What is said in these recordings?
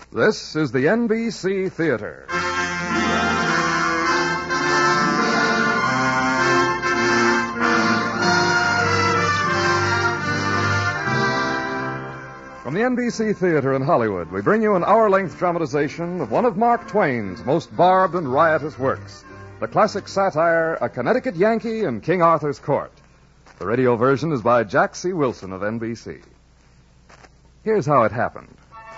This is the NBC Theater. From the NBC Theater in Hollywood, we bring you an hour-length dramatization of one of Mark Twain's most barbed and riotous works, the classic satire, A Connecticut Yankee in King Arthur's Court. The radio version is by Jack C. Wilson of NBC. Here's how it happened.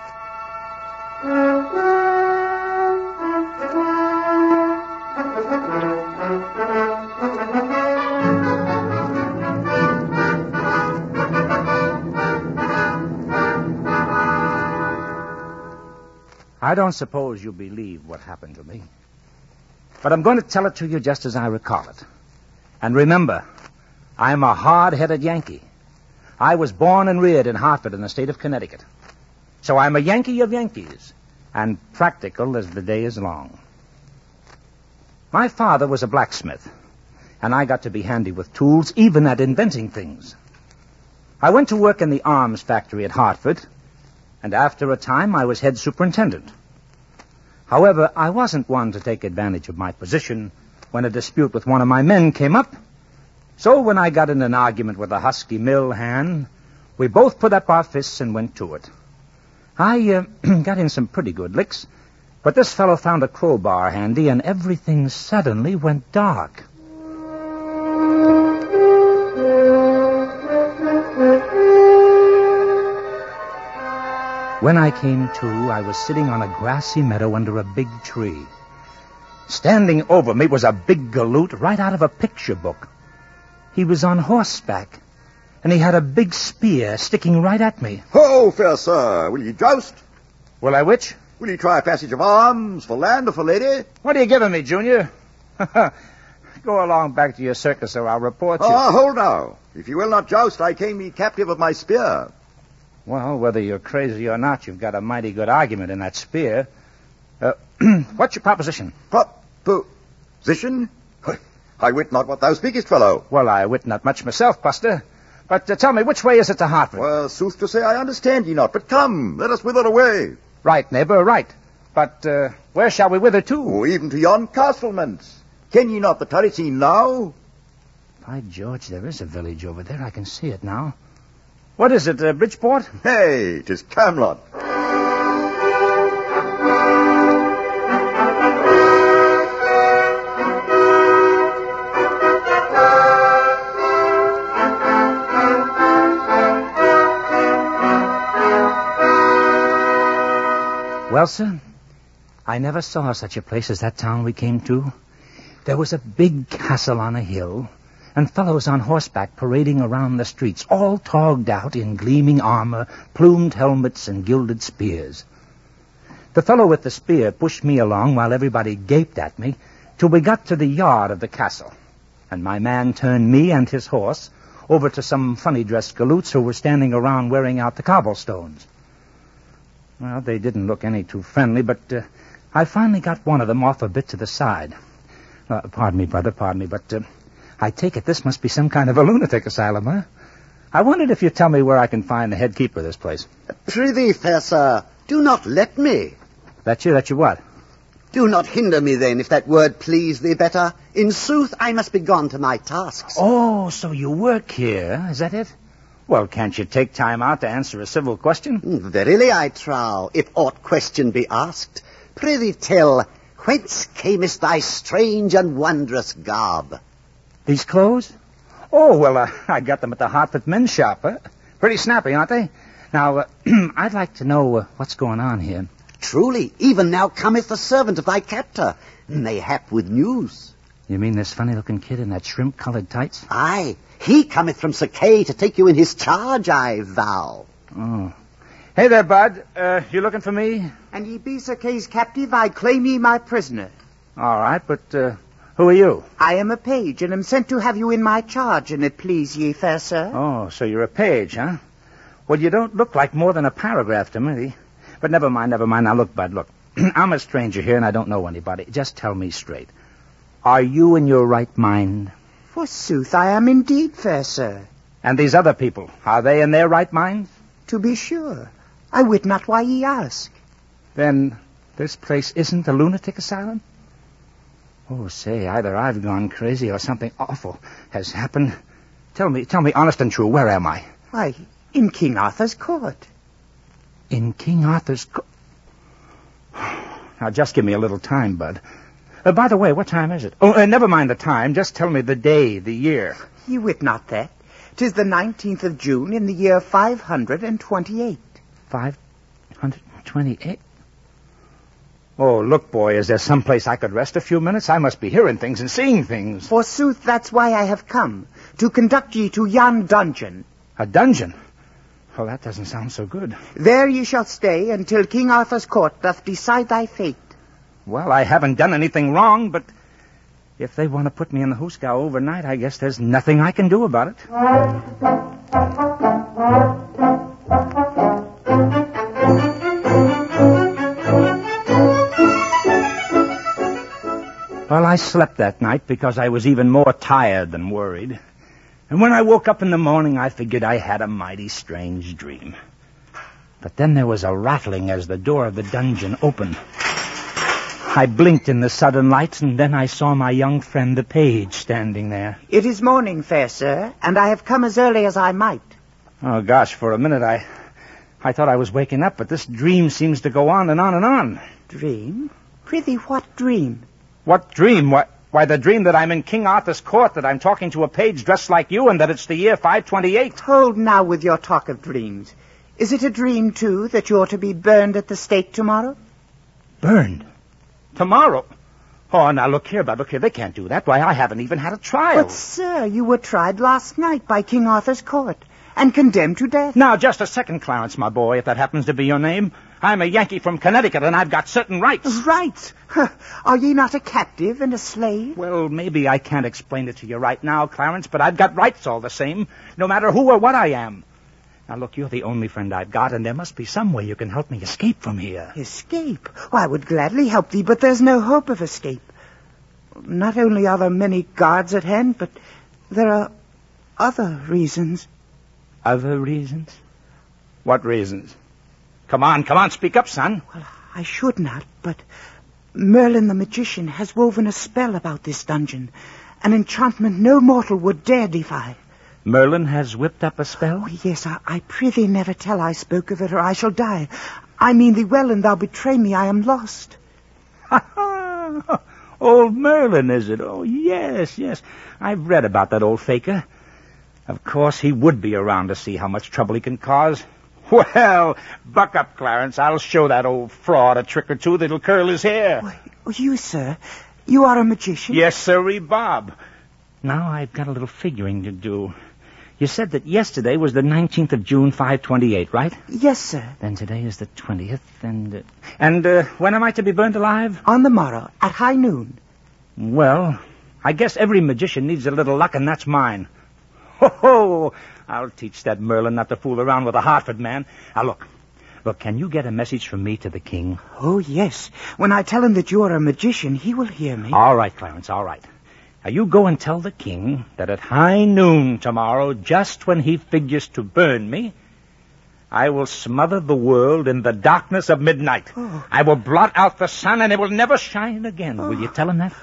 I don't suppose you believe what happened to me. But I'm going to tell it to you just as I recall it. And remember, I'm a hard-headed Yankee. I was born and reared in Hartford in the state of Connecticut. So I'm a Yankee of Yankees, and practical as the day is long. My father was a blacksmith, and I got to be handy with tools, even at inventing things. I went to work in the arms factory at Hartford, and after a time I was head superintendent. However, I wasn't one to take advantage of my position when a dispute with one of my men came up. So when I got in an argument with a husky mill hand, we both put up our fists and went to it. I got in some pretty good licks, but this fellow found a crowbar handy, and everything suddenly went dark. When I came to, I was sitting on a grassy meadow under a big tree. Standing over me was a big galoot right out of a picture book. He was on horseback, and he had a big spear sticking right at me. Ho, fair sir, will ye joust? Will I which? Will ye try a passage of arms, for land or for lady? What are you giving me, Junior? Go along back to your circus, or I'll report you. Hold now. If you will not joust, I came ye captive of my spear. Well, whether you're crazy or not, you've got a mighty good argument in that spear. What's your proposition? Proposition? I wit not what thou speakest, fellow. Well, I wit not much myself, Buster. But tell me, which way is it to Hartford? Well, sooth to say, I understand ye not. But come, let us wither away. Right, neighbor, right. But where shall we wither to? Oh, even to yon castlements. Ken ye not the turret seen now? By George, there is a village over there. I can see it now. What is it, Bridgeport? Hey, 'tis Camelot. Well, sir, I never saw such a place as that town we came to. There was a big castle on a hill, and fellows on horseback parading around the streets, all togged out in gleaming armor, plumed helmets, and gilded spears. The fellow with the spear pushed me along while everybody gaped at me till we got to the yard of the castle, and my man turned me and his horse over to some funny-dressed galoots who were standing around wearing out the cobblestones. Well, they didn't look any too friendly, but I finally got one of them off a bit to the side. Pardon me, brother, but I take it this must be some kind of a lunatic asylum, huh? I wondered if you'd tell me where I can find the head keeper of this place. Prithee, fair sir, do not let me. Let you what? Do not hinder me, then, if that word please thee better. In sooth, I must be gone to my tasks. Oh, so you work here, is that it? Well, can't you take time out to answer a civil question? Verily, I trow, if aught question be asked. Prithee tell, whence camest thy strange and wondrous garb? These clothes? Oh, well, I got them at the Hartford men's shop, huh? Pretty snappy, aren't they? Now, I'd like to know what's going on here. Truly, even now cometh the servant of thy captor, mayhap with news. You mean this funny-looking kid in that shrimp-colored tights? Aye, he cometh from Sir Kay to take you in his charge, I vow. Oh. Hey there, Bud. You looking for me? And ye be Sir Kay's captive, I claim ye my prisoner. All right, but who are you? I am a page, and am sent to have you in my charge, and it please ye, fair sir. Oh, so you're a page, huh? Well, you don't look like more than a paragraph to me. But never mind. Now, look, Bud, look. I'm a stranger here, and I don't know anybody. Just tell me straight. Are you in your right mind? Forsooth, I am indeed, fair sir. And these other people, are they in their right minds? To be sure. I wit not why ye ask. Then this place isn't a lunatic asylum? Oh, say, either I've gone crazy or something awful has happened. Tell me honest and true, where am I? Why, in King Arthur's court. In King Arthur's court? Now, just give me a little time, Bud. By the way, what time is it? Oh, never mind the time. Just tell me the day, the year. You wit not that. 'Tis the 19th of June in the year 528. 528? Oh, look, boy, is there some place I could rest a few minutes? I must be hearing things and seeing things. Forsooth, that's why I have come, to conduct ye to yon dungeon. A dungeon? Oh, that doesn't sound so good. There ye shall stay until King Arthur's court doth decide thy fate. Well, I haven't done anything wrong, but if they want to put me in the hoosegow overnight, I guess there's nothing I can do about it. Well, I slept that night because I was even more tired than worried. And when I woke up in the morning, I figured I had a mighty strange dream. But then there was a rattling as the door of the dungeon opened. I blinked in the sudden lights, and then I saw my young friend, the page, standing there. It is morning, fair sir, and I have come as early as I might. Oh, gosh, for a minute I thought I was waking up, but this dream seems to go on and on and on. Dream? Prithee, what dream? What dream? Why, the dream that I'm in King Arthur's court, that I'm talking to a page dressed like you, and that it's the year 528. Hold now with your talk of dreams. Is it a dream, too, that you're to be burned at the stake tomorrow? Burned? Tomorrow? Oh, now, look here, Bud, look here. They can't do that. Why, I haven't even had a trial. But, sir, you were tried last night by King Arthur's court and condemned to death. Now, just a second, Clarence, my boy, if that happens to be your name. I'm a Yankee from Connecticut, and I've got certain rights. Rights? Are ye not a captive and a slave? Well, maybe I can't explain it to you right now, Clarence, but I've got rights all the same, no matter who or what I am. Now, look, you're the only friend I've got, and there must be some way you can help me escape from here. Escape? Why, I would gladly help thee, but there's no hope of escape. Not only are there many guards at hand, but there are other reasons. Other reasons? What reasons? Come on, speak up, son. Well, I should not, but Merlin the magician has woven a spell about this dungeon, an enchantment no mortal would dare defy. Merlin has whipped up a spell? Oh, yes, I prithee never tell I spoke of it, or I shall die. I mean thee well, and thou betray me, I am lost. Old Merlin, is it? Oh, yes. I've read about that old faker. Of course, he would be around to see how much trouble he can cause. Well, buck up, Clarence. I'll show that old fraud a trick or two that'll curl his hair. Why, you, sir, you are a magician? Yes, sirree, Bob. Now I've got a little figuring to do. You said that yesterday was the 19th of June, 528, right? Yes, sir. Then today is the 20th, and when am I to be burned alive? On the morrow, at high noon. Well, I guess every magician needs a little luck, and that's mine. Ho! I'll teach that Merlin not to fool around with a Hartford man. Now, look, can you get a message from me to the king? Oh, yes. When I tell him that you are a magician, he will hear me. All right, Clarence, all right. Now, you go and tell the king that at high noon tomorrow, just when he figures to burn me, I will smother the world in the darkness of midnight. Oh. I will blot out the sun, and it will never shine again. Will you tell him that?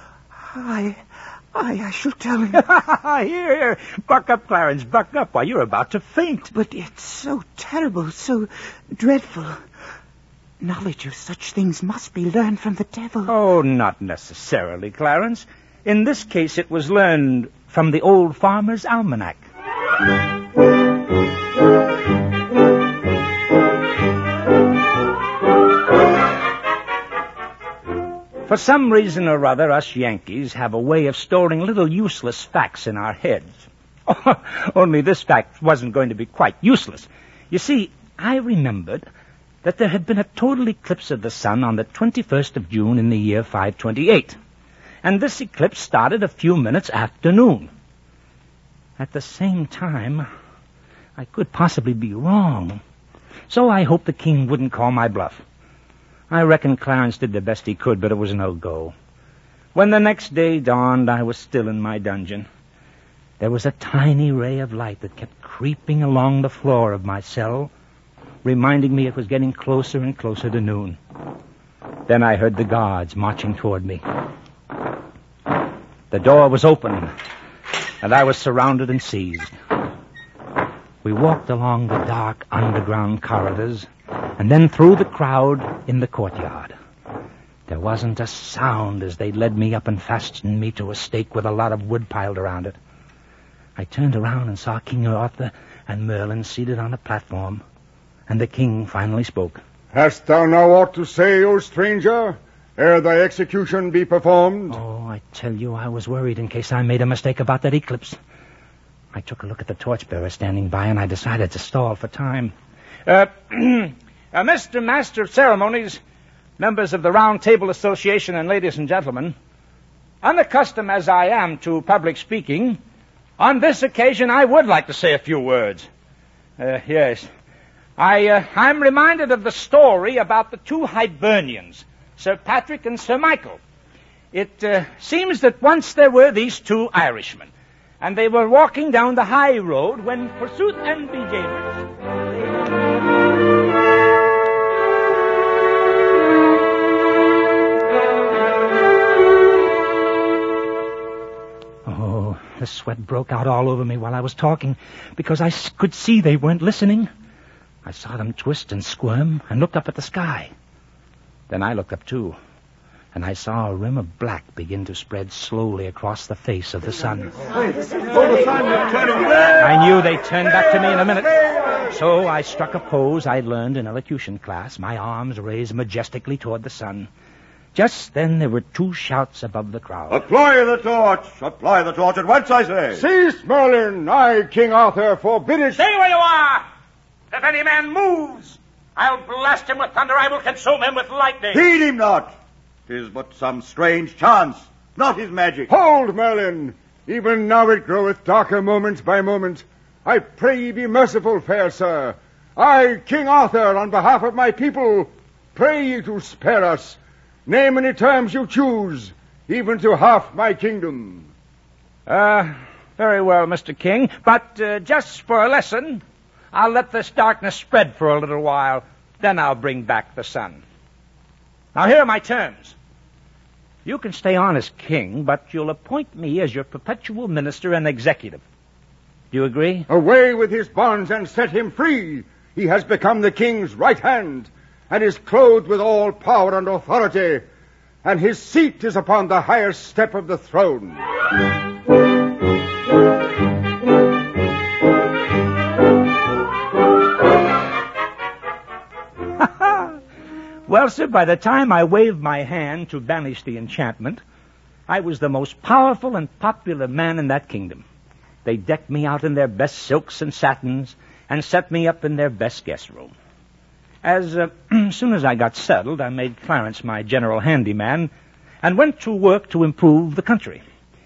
I shall tell him. Here. Buck up, Clarence, buck up. Why, you're about to faint. But it's so terrible, so dreadful. Knowledge of such things must be learned from the devil. Oh, not necessarily, Clarence. In this case, it was learned from the old farmer's almanac. For some reason or other, us Yankees have a way of storing little useless facts in our heads. Only this fact wasn't going to be quite useless. You see, I remembered that there had been a total eclipse of the sun on the 21st of June in the year 528. And this eclipse started a few minutes after noon. At the same time, I could possibly be wrong. So I hoped the king wouldn't call my bluff. I reckon Clarence did the best he could, but it was no go. When the next day dawned, I was still in my dungeon. There was a tiny ray of light that kept creeping along the floor of my cell, reminding me it was getting closer and closer to noon. Then I heard the guards marching toward me. The door was open, and I was surrounded and seized. We walked along the dark underground corridors, and then through the crowd in the courtyard. There wasn't a sound as they led me up and fastened me to a stake with a lot of wood piled around it. I turned around and saw King Arthur and Merlin seated on a platform, and the king finally spoke. Hast thou now aught to say, O stranger, ere thy execution be performed? Oh, I tell you, I was worried in case I made a mistake about that eclipse. I took a look at the torchbearer standing by, and I decided to stall for time. Mr. Master of Ceremonies, members of the Round Table Association, and ladies and gentlemen, unaccustomed as I am to public speaking, on this occasion I would like to say a few words. Yes. I'm reminded of the story about the two Hibernians, Sir Patrick and Sir Michael. It seems that once there were these two Irishmen, and they were walking down the high road when, forsooth and begamers... Oh, the sweat broke out all over me while I was talking, because I could see they weren't listening. I saw them twist and squirm and looked up at the sky. Then I looked up, too, and I saw a rim of black begin to spread slowly across the face of the sun. I knew they'd turn back to me in a minute. So I struck a pose I'd learned in elocution class, my arms raised majestically toward the sun. Just then there were two shouts above the crowd. Apply the torch! Apply the torch at once, I say! Cease, Merlin! I, King Arthur, forbid it! Stay where you are! If any man moves, I'll blast him with thunder. I will consume him with lightning. Heed him not! 'Tis but some strange chance, not his magic. Hold, Merlin! Even now it groweth darker moment by moment. I pray ye be merciful, fair sir. I, King Arthur, on behalf of my people, pray ye to spare us. Name any terms you choose, even to half my kingdom. Very well, Mr. King, but just for a lesson, I'll let this darkness spread for a little while, then I'll bring back the sun. Now, here are my terms. You can stay on as king, but you'll appoint me as your perpetual minister and executive. Do you agree? Away with his bonds and set him free. He has become the king's right hand, and is clothed with all power and authority, and his seat is upon the highest step of the throne. Well, sir, by the time I waved my hand to banish the enchantment, I was the most powerful and popular man in that kingdom. They decked me out in their best silks and satins and set me up in their best guest room. As soon as I got settled, I made Clarence my general handyman and went to work to improve the country.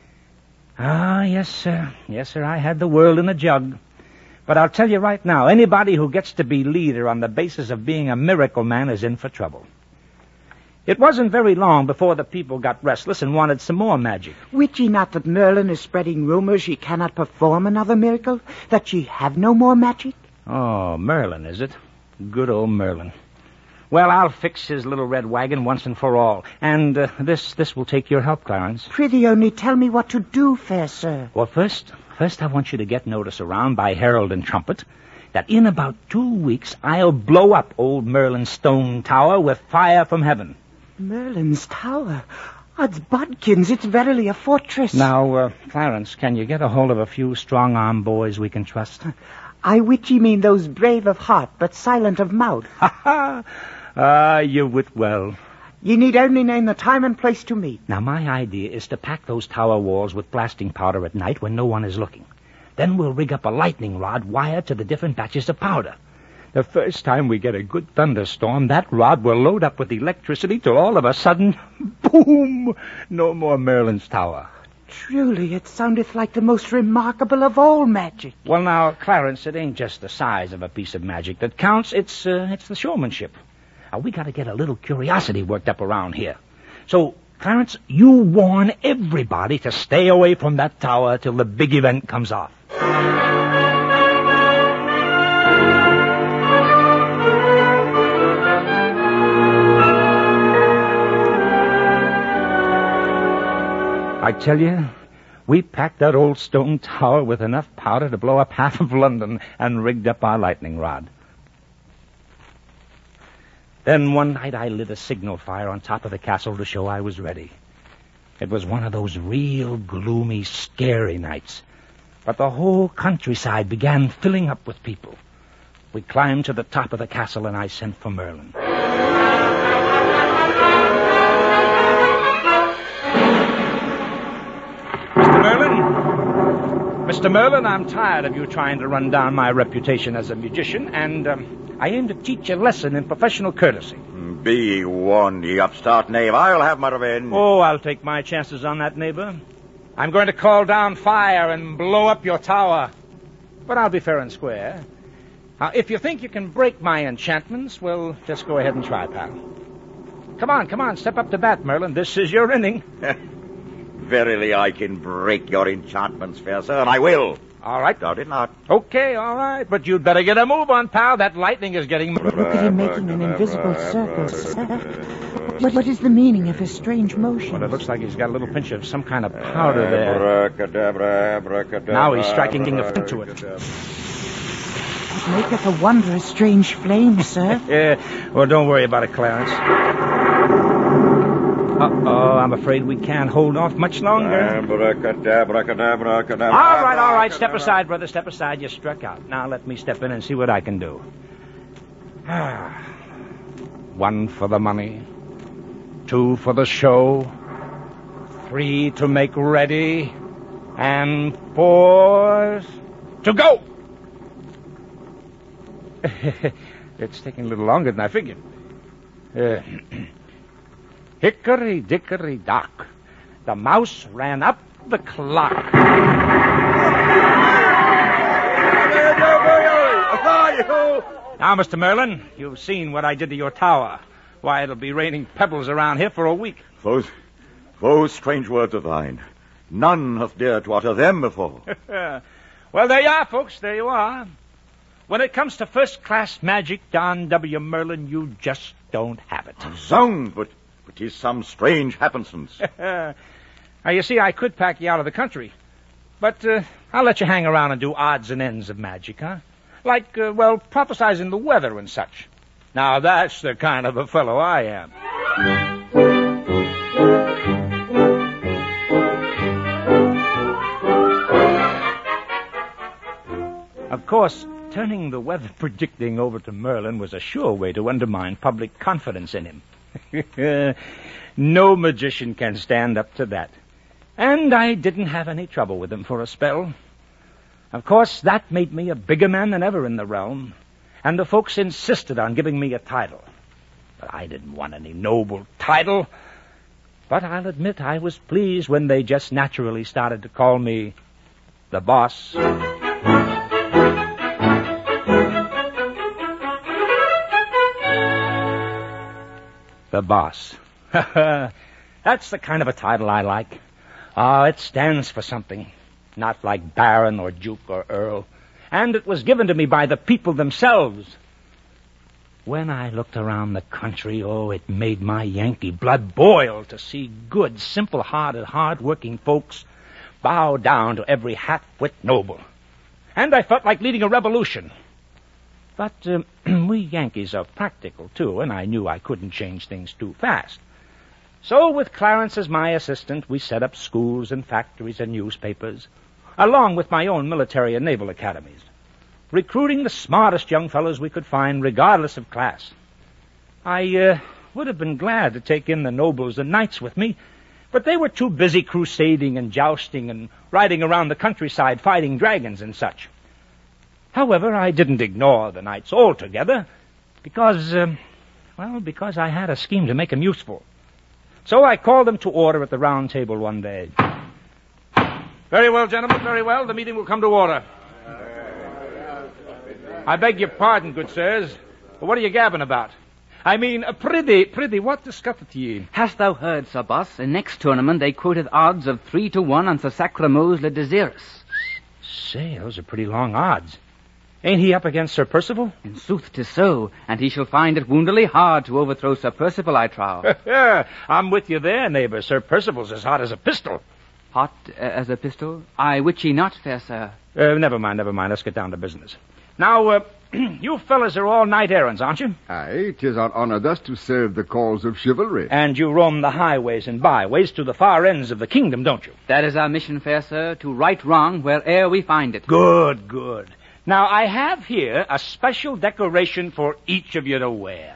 Yes, sir. Yes, sir, I had the world in a jug. But I'll tell you right now, anybody who gets to be leader on the basis of being a miracle man is in for trouble. It wasn't very long before the people got restless and wanted some more magic. Wit ye not that Merlin is spreading rumors she cannot perform another miracle? That she have no more magic? Oh, Merlin, is it? Good old Merlin. Well, I'll fix his little red wagon once and for all. And this will take your help, Clarence. Prithee only tell me what to do, fair sir. Well, first I want you to get notice around by herald and trumpet that in about 2 weeks I'll blow up old Merlin's stone tower with fire from heaven. Merlin's tower? Odds bodkins, it's verily a fortress. Now, Clarence, can you get a hold of a few strong-arm boys we can trust? I wit ye mean those brave of heart but silent of mouth. You wit well. Ye need only name the time and place to meet. Now, my idea is to pack those tower walls with blasting powder at night when no one is looking. Then we'll rig up a lightning rod wired to the different batches of powder. The first time we get a good thunderstorm, that rod will load up with electricity till all of a sudden, boom, no more Merlin's tower. Truly, it soundeth like the most remarkable of all magic. Well, now, Clarence, it ain't just the size of a piece of magic that counts. It's the showmanship. We got to get a little curiosity worked up around here. So, Clarence, you warn everybody to stay away from that tower till the big event comes off. I tell you, we packed that old stone tower with enough powder to blow up half of London and rigged up our lightning rod. Then one night I lit a signal fire on top of the castle to show I was ready. It was one of those real gloomy, scary nights. But the whole countryside began filling up with people. We climbed to the top of the castle and I sent for Merlin. Mr. Merlin, I'm tired of you trying to run down my reputation as a musician, and I aim to teach a lesson in professional courtesy. Be warned, ye upstart knave. I'll have my revenge. Oh, I'll take my chances on that, neighbor. I'm going to call down fire and blow up your tower. But I'll be fair and square. Now, if you think you can break my enchantments, well, just go ahead and try, pal. Come on, step up to bat, Merlin. This is your inning. Verily, I can break your enchantments, fair sir, and I will. All right. Doubt it not. Okay, all right. But you'd better get a move on, pal. That lightning is getting... Look at him making an invisible circle, sir. What is the meaning of his strange motion? Well, it looks like he's got a little pinch of some kind of powder there. Abracadabra. Now he's striking into it. It maketh a wondrous strange flame, sir. Yeah, well, don't worry about it, Clarence. Uh-oh, I'm afraid we can't hold off much longer. All right. Step aside, brother, step aside. You struck out. Now let me step in and see what I can do. 1 for the money. 2 for the show. 3 to make ready. And 4 to go! It's taking a little longer than I figured. Hickory-dickory-dock. The mouse ran up the clock. Now, Mr. Merlin, you've seen what I did to your tower. Why, it'll be raining pebbles around here for a week. Those strange words of thine. None hath dared to utter them before. Well, there you are, folks. There you are. When it comes to first-class magic, Don W. Merlin, you just don't have it. Zounds, but 'tis some strange happenstance. Now, you see, I could pack you out of the country. But I'll let you hang around and do odds and ends of magic, huh? Like, prophesizing the weather and such. Now, that's the kind of a fellow I am. Of course, turning the weather predicting over to Merlin was a sure way to undermine public confidence in him. No magician can stand up to that. And I didn't have any trouble with him for a spell. Of course, that made me a bigger man than ever in the realm, and the folks insisted on giving me a title. But I didn't want any noble title. But I'll admit I was pleased when they just naturally started to call me the boss. The boss. That's the kind of a title I like. It stands for something. Not like Baron or Duke or Earl. And it was given to me by the people themselves. When I looked around the country, it made my Yankee blood boil to see good, simple-hearted, hard-working folks bow down to every half-wit noble. And I felt like leading a revolution. But we Yankees are practical, too, and I knew I couldn't change things too fast. So with Clarence as my assistant, we set up schools and factories and newspapers, along with my own military and naval academies, recruiting the smartest young fellows we could find, regardless of class. I would have been glad to take in the nobles and knights with me, but they were too busy crusading and jousting and riding around the countryside fighting dragons and such. However, I didn't ignore the knights altogether, because I had a scheme to make them useful. So I called them to order at the round table one day. Very well, gentlemen, very well. The meeting will come to order. I beg your pardon, good sirs, but what are you gabbing about? I mean, prithee, what discusseth ye? Hast thou heard, Sir Boss? In next tournament they quoted odds of 3-1 on Sir Sacramose le Desirous. Say, those are pretty long odds. Ain't he up against Sir Percival? In sooth 'tis so, and he shall find it woundily hard to overthrow Sir Percival, I trow. I'm with you there, neighbor. Sir Percival's as hot as a pistol. Hot as a pistol? I wit ye not, fair sir. Never mind. Let's get down to business. Now, you fellas are all knight-errants, aren't you? Aye, 'tis our honor thus to serve the cause of chivalry. And you roam the highways and byways to the far ends of the kingdom, don't you? That is our mission, fair sir, to right wrong where'er we find it. Good. Now, I have here a special decoration for each of you to wear.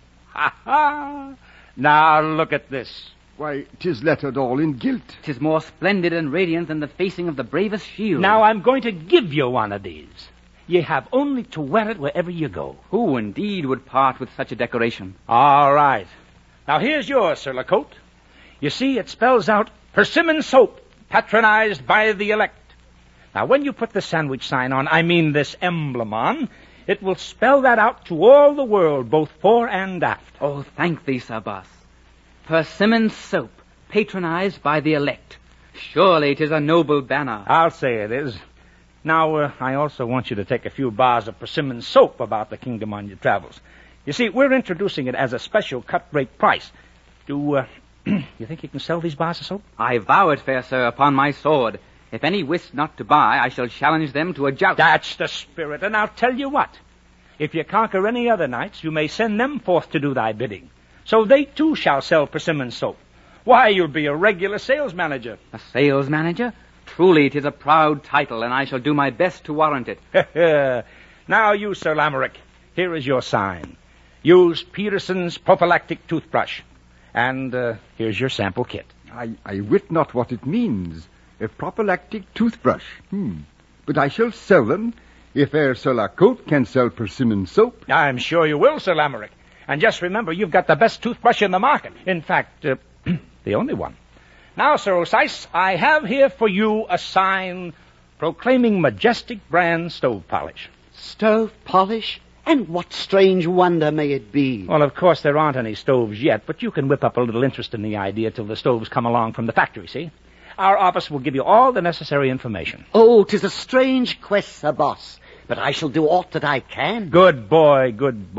Ha! Now, look at this. Why, 'tis lettered all in gilt. 'Tis more splendid and radiant than the facing of the bravest shield. Now, I'm going to give you one of these. You have only to wear it wherever you go. Who indeed would part with such a decoration? All right. Now, here's yours, Sir Lacote. You see, it spells out Persimmon Soap, patronized by the elect. Now, when you put the sandwich sign on, I mean this emblem on, it will spell that out to all the world, both fore and aft. Oh, thank thee, Sir Boss. Persimmon Soap, patronized by the elect. Surely 'tis a noble banner. I'll say it is. Now, I also want you to take a few bars of persimmon soap about the kingdom on your travels. You see, we're introducing it as a special cut-rate price. You think you can sell these bars of soap? I vow it, fair sir, upon my sword. If any wish not to buy, I shall challenge them to a joust. That's the spirit, and I'll tell you what. If you conquer any other knights, you may send them forth to do thy bidding. So they, too, shall sell persimmon soap. Why, you'll be a regular sales manager. A sales manager? Truly, 'tis a proud title, and I shall do my best to warrant it. Now, you, Sir Lamerick, here is your sign. Use Peterson's prophylactic toothbrush. And here's your sample kit. I wit not what it means. A prophylactic toothbrush. But I shall sell them if Sir Lacote can sell persimmon soap. I'm sure you will, Sir Lamerick. And just remember, you've got the best toothbrush in the market. In fact, the only one. Now, Sir Osice, I have here for you a sign proclaiming Majestic brand stove polish. Stove polish? And what strange wonder may it be? Well, of course, there aren't any stoves yet, but you can whip up a little interest in the idea till the stoves come along from the factory, see? Our office will give you all the necessary information. Oh, 'tis a strange quest, Sir Boss, but I shall do aught that I can. Good boy.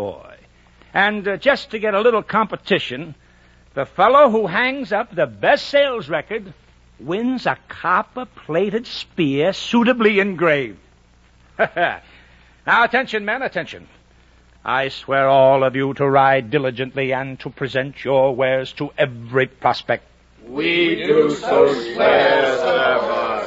And just to get a little competition, the fellow who hangs up the best sales record wins a copper-plated spear suitably engraved. Now, attention, men, attention. I swear all of you to ride diligently and to present your wares to every prospect. We do so swear, Sir Boss.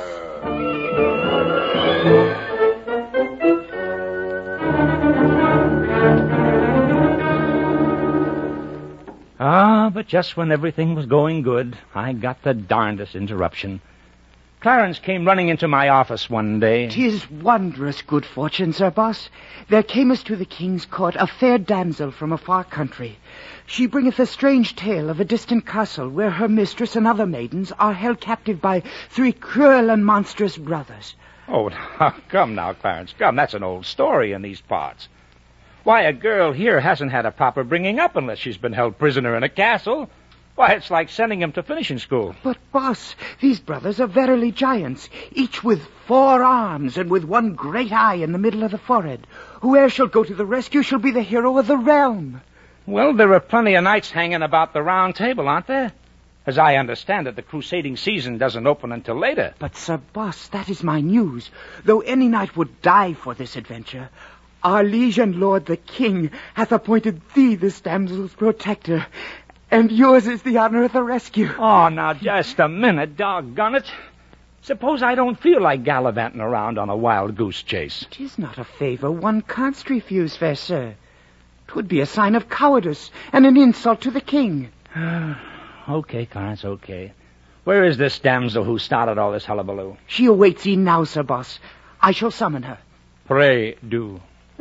But just when everything was going good, I got the darndest interruption. Clarence came running into my office one day. 'Tis wondrous good fortune, Sir Boss. There camest to the king's court a fair damsel from a far country. She bringeth a strange tale of a distant castle where her mistress and other maidens are held captive by 3 cruel and monstrous brothers. Oh, come now, Clarence, come. That's an old story in these parts. Why, a girl here hasn't had a proper bringing up unless she's been held prisoner in a castle. Why, it's like sending him to finishing school. But, boss, these brothers are verily giants, each with 4 arms and with one great eye in the middle of the forehead. Whoe'er shall go to the rescue shall be the hero of the realm. Well, there are plenty of knights hanging about the round table, aren't there? As I understand it, the crusading season doesn't open until later. But, Sir Boss, that is my news. Though any knight would die for this adventure, our liege and lord the king hath appointed thee this damsel's protector, and yours is the honor of the rescue. Oh, now, just a minute, doggone it. Suppose I don't feel like gallivanting around on a wild goose chase. 'Tis not a favor one can't refuse, fair sir. 'Twould be a sign of cowardice and an insult to the king. Okay, Clarence, okay. Where is this damsel who started all this hullabaloo? She awaits ye now, Sir Boss. I shall summon her. Pray do.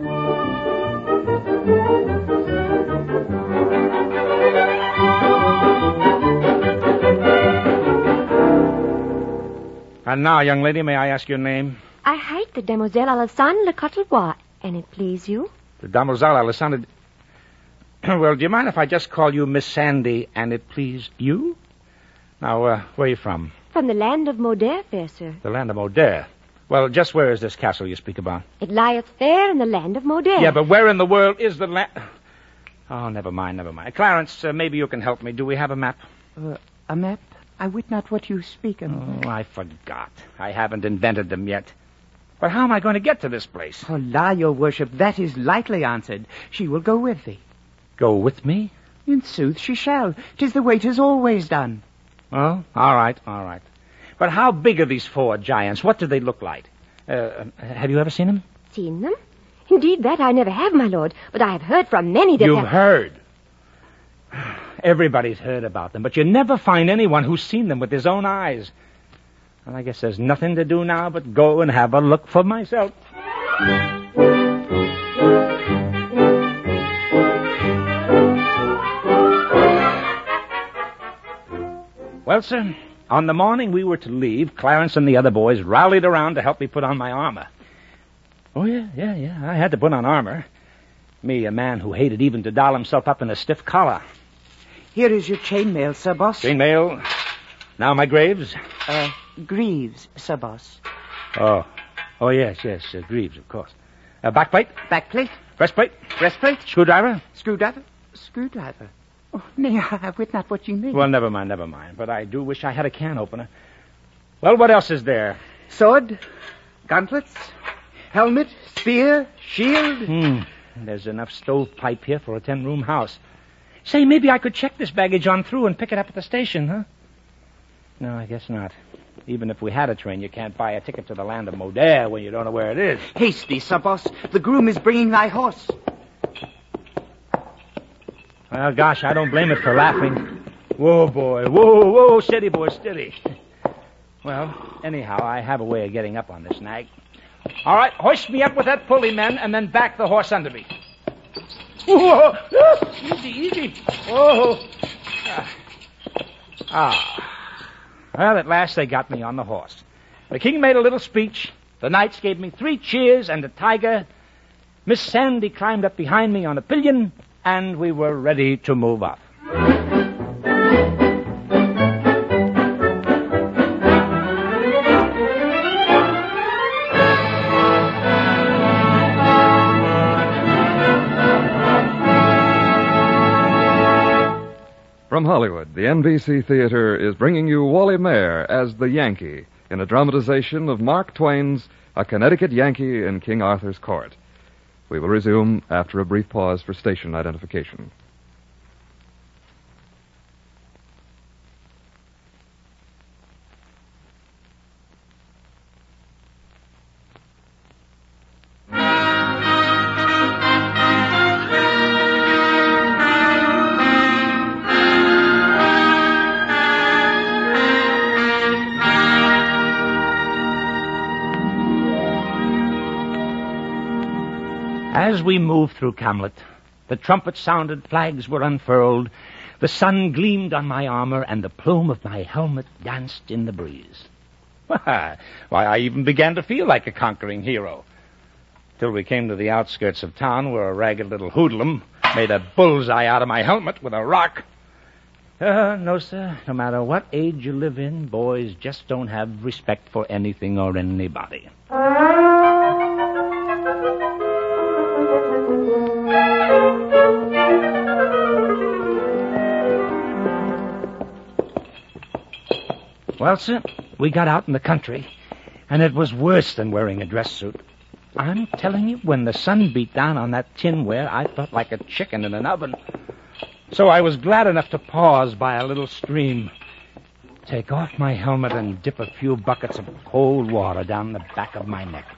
And now, young lady, may I ask your name? I hate the Demoiselle Alessandre Le Cottlebois, and it please you. The Demoiselle Alessandre... Well, do you mind if I just call you Miss Sandy, and it pleased you? Now, where are you from? From the land of Moder, fair sir. The land of Moder. Well, just where is this castle you speak about? It lieth fair in the land of Moder. Yeah, but where in the world is the land... Oh, never mind. Clarence, maybe you can help me. Do we have a map? A map? I wit not what you speak of. Oh, I forgot. I haven't invented them yet. But how am I going to get to this place? Oh, la, your worship, that is lightly answered. She will go with thee. Go with me? In sooth, she shall. 'Tis the way 'tis always done. Oh, all right. But how big are these 4 giants? What do they look like? Have you ever seen them? Seen them? Indeed, that I never have, my lord. But I have heard from many that You've heard. Everybody's heard about them, but you never find anyone who's seen them with his own eyes. Well, I guess there's nothing to do now but go and have a look for myself. Well, sir, on the morning we were to leave, Clarence and the other boys rallied around to help me put on my armor. Oh, yeah. I had to put on armor. Me, a man who hated even to doll himself up in a stiff collar. Here is your chainmail, Sir Boss. Chainmail. Now my greaves. Greaves, Sir Boss. Oh, yes, greaves, of course. Backplate. Backplate. Breastplate. Breastplate. Screwdriver. Screwdriver. Oh, nay, I wit not what you mean. Well, never mind. But I do wish I had a can opener. Well, what else is there? Sword, gauntlets, helmet, spear, shield. There's enough stovepipe here for a 10-room house. Say, maybe I could check this baggage on through and pick it up at the station, huh? No, I guess not. Even if we had a train, you can't buy a ticket to the land of Modair when you don't know where it is. Haste thee, Sir Boss. The groom is bringing thy horse. Well, gosh, I don't blame it for laughing. Whoa, boy. Whoa. Steady, boy, steady. Well, anyhow, I have a way of getting up on this nag. All right, hoist me up with that pulley, men, and then back the horse under me. Whoa! Easy. Whoa! Well, at last they got me on the horse. The king made a little speech. The knights gave me 3 cheers and a tiger. Miss Sandy climbed up behind me on a pillion, and we were ready to move off. From Hollywood, the NBC Theater is bringing you Wally Mayer as the Yankee in a dramatization of Mark Twain's A Connecticut Yankee in King Arthur's Court. We will resume after a brief pause for station identification. As we moved through Camlet, the trumpets sounded, flags were unfurled, the sun gleamed on my armor, and the plume of my helmet danced in the breeze. Why, I even began to feel like a conquering hero. Till we came to the outskirts of town, where a ragged little hoodlum made a bullseye out of my helmet with a rock. No, sir. No matter what age you live in, boys just don't have respect for anything or anybody. Well, sir, we got out in the country, and it was worse than wearing a dress suit. I'm telling you, when the sun beat down on that tinware, I felt like a chicken in an oven. So I was glad enough to pause by a little stream, take off my helmet, and dip a few buckets of cold water down the back of my neck.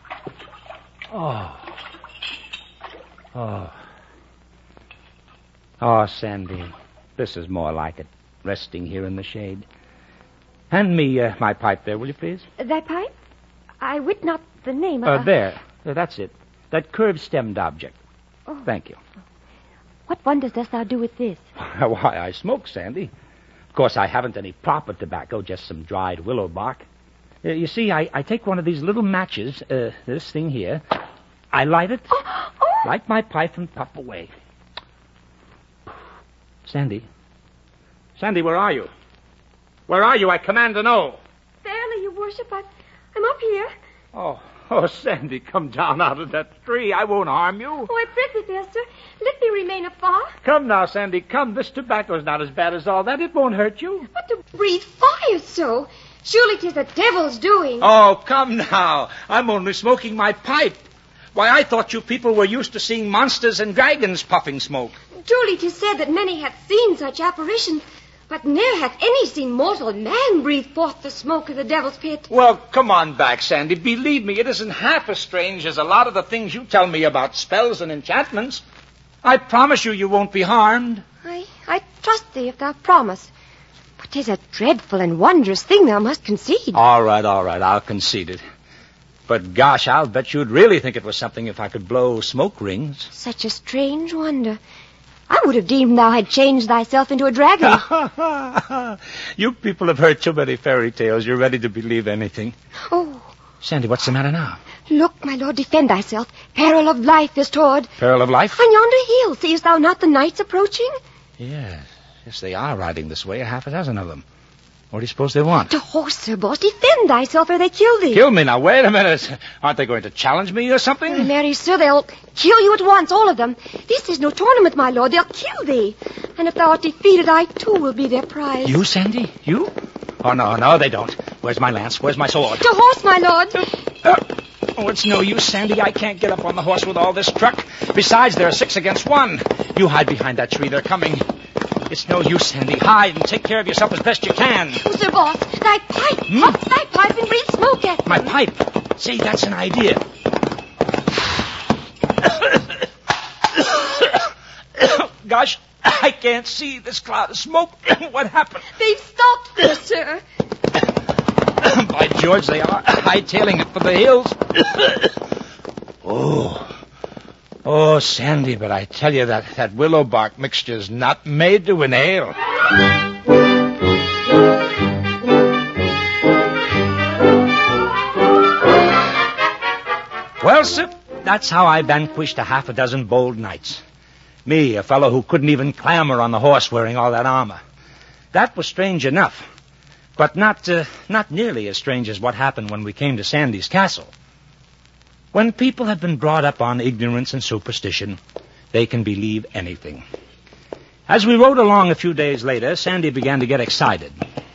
Oh, Sandy, this is more like it, resting here in the shade. Hand me my pipe there, will you, please? Thy pipe? I wit not the name. There, that's it. That curved-stemmed object. Oh. Thank you. What wonders dost thou do with this? Why, I smoke, Sandy. Of course, I haven't any proper tobacco, just some dried willow bark. You see, I take one of these little matches, this thing here. I light it, light my pipe, and puff away. Sandy, where are you? Where are you? I command to know. Verily, your worship, I'm up here. Oh, Oh, Sandy, come down out of that tree. I won't harm you. Oh, I prithee, fair sir, let me remain afar. Come now, Sandy, come. This tobacco's not as bad as all that. It won't hurt you. But to breathe fire so, surely 'tis the devil's doing. Oh, come now. I'm only smoking my pipe. Why, I thought you people were used to seeing monsters and dragons puffing smoke. Truly 'tis said that many hath seen such apparitions, but ne'er hath any seen mortal man breathe forth the smoke of the devil's pit. Well, come on back, Sandy. Believe me, it isn't half as strange as a lot of the things you tell me about spells and enchantments. I promise you won't be harmed. I trust thee if thou promise. But 'tis a dreadful and wondrous thing thou must concede. All right, I'll concede it. But gosh, I'll bet you'd really think it was something if I could blow smoke rings. Such a strange wonder. I would have deemed thou had changed thyself into a dragon. You people have heard too many fairy tales. You're ready to believe anything. Oh. Sandy, what's the matter now? Look, my lord, defend thyself. Peril of life is toward. Peril of life? On yonder hill, seest thou not the knights approaching? Yes, they are riding this way, 6 dozen of them. What do you suppose they want? To horse, Sir Boss. Defend thyself or they kill thee. Kill me? Now, wait a minute. Aren't they going to challenge me or something? Oh, Mary, sir, they'll kill you at once, all of them. This is no tournament, my lord. They'll kill thee. And if thou art defeated, I, too, will be their prize. You, Sandy? You? Oh, no, they don't. Where's my lance? Where's my sword? To horse, my lord. Oh, it's no use, Sandy. I can't get up on the horse with all this truck. Besides, there are 6 against 1. You hide behind that tree. They're coming. It's no use, Sandy. Hide and take care of yourself as best you can. Oh, Sir Boss, thy pipe. Puff thy pipe and breathe smoke at them. My pipe? Say, that's an idea. Gosh, I can't see this cloud of smoke. What happened? They've stopped there, sir. By George, they are hightailing it for the hills. Oh, Sandy, but I tell you that willow bark mixture's not made to inhale. Well, sir, that's how I vanquished 6 dozen bold knights. Me, a fellow who couldn't even clamber on the horse wearing all that armor. That was strange enough, but not nearly as strange as what happened when we came to Sandy's castle. When people have been brought up on ignorance and superstition, they can believe anything. As we rode along a few days later, Sandy began to get excited.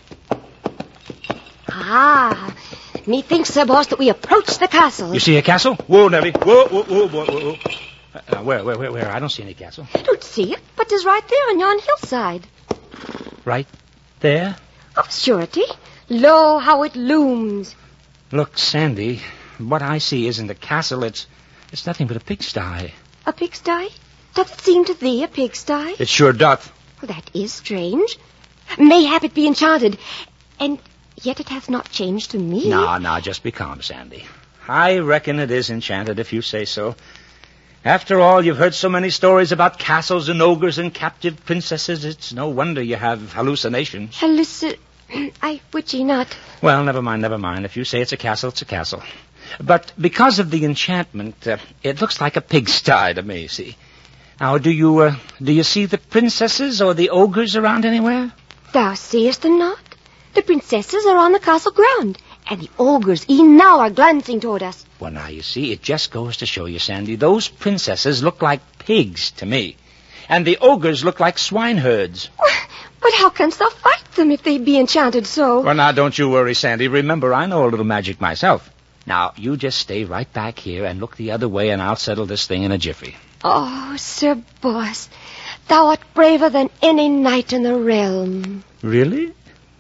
Methinks, Sir Boss, that we approach the castle. You see a castle? Whoa, Nellie. Whoa. Where? I don't see any castle. I don't see it, but 'tis right there on yon hillside. Right there? Of surety. Lo, how it looms. Look, Sandy, what I see isn't a castle. It's nothing but a pigsty. A pigsty? Doth it seem to thee a pigsty? It sure doth. Well, that is strange. Mayhap it be enchanted, and yet it hath not changed to me. No, just be calm, Sandy. I reckon it is enchanted if you say so. After all, you've heard so many stories about castles and ogres and captive princesses. It's no wonder you have hallucinations. I would ye not. Well, never mind. If you say it's a castle, it's a castle. But because of the enchantment, it looks like a pigsty to me, see? Now, do you see the princesses or the ogres around anywhere? Thou seest them not? The princesses are on the castle ground, and the ogres e'en now are glancing toward us. Well, now, you see, it just goes to show you, Sandy, those princesses look like pigs to me, and the ogres look like swineherds. But how canst thou fight them if they be enchanted so? Well, now, don't you worry, Sandy. Remember, I know a little magic myself. Now, you just stay right back here and look the other way, and I'll settle this thing in a jiffy. Oh, Sir Boss, thou art braver than any knight in the realm. Really?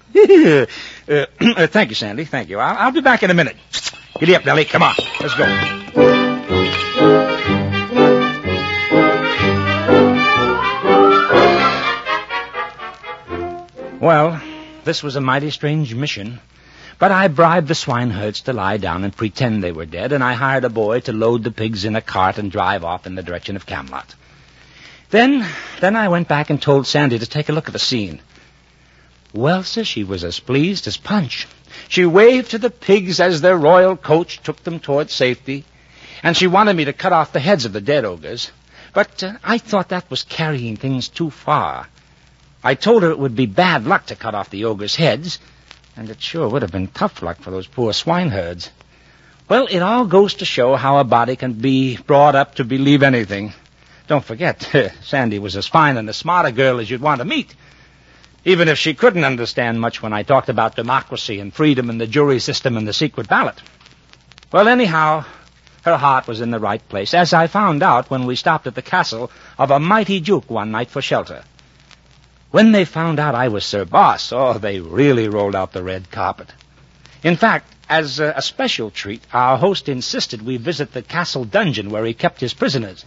Thank you, Sandy. Thank you. I'll be back in a minute. Giddy up, Nellie. Come on. Let's go. Well, this was a mighty strange mission. But I bribed the swineherds to lie down and pretend they were dead, and I hired a boy to load the pigs in a cart and drive off in the direction of Camelot. Then I went back and told Sandy to take a look at the scene. Well, sir, she was as pleased as Punch. She waved to the pigs as their royal coach took them toward safety, and she wanted me to cut off the heads of the dead ogres. But I thought that was carrying things too far. I told her it would be bad luck to cut off the ogres' heads, and it sure would have been tough luck for those poor swineherds. Well, it all goes to show how a body can be brought up to believe anything. Don't forget, Sandy was as fine and as smart a girl as you'd want to meet. Even if she couldn't understand much when I talked about democracy and freedom and the jury system and the secret ballot. Well, anyhow, her heart was in the right place, as I found out when we stopped at the castle of a mighty duke one night for shelter. When they found out I was Sir Boss, they really rolled out the red carpet. In fact, as a special treat, our host insisted we visit the castle dungeon where he kept his prisoners.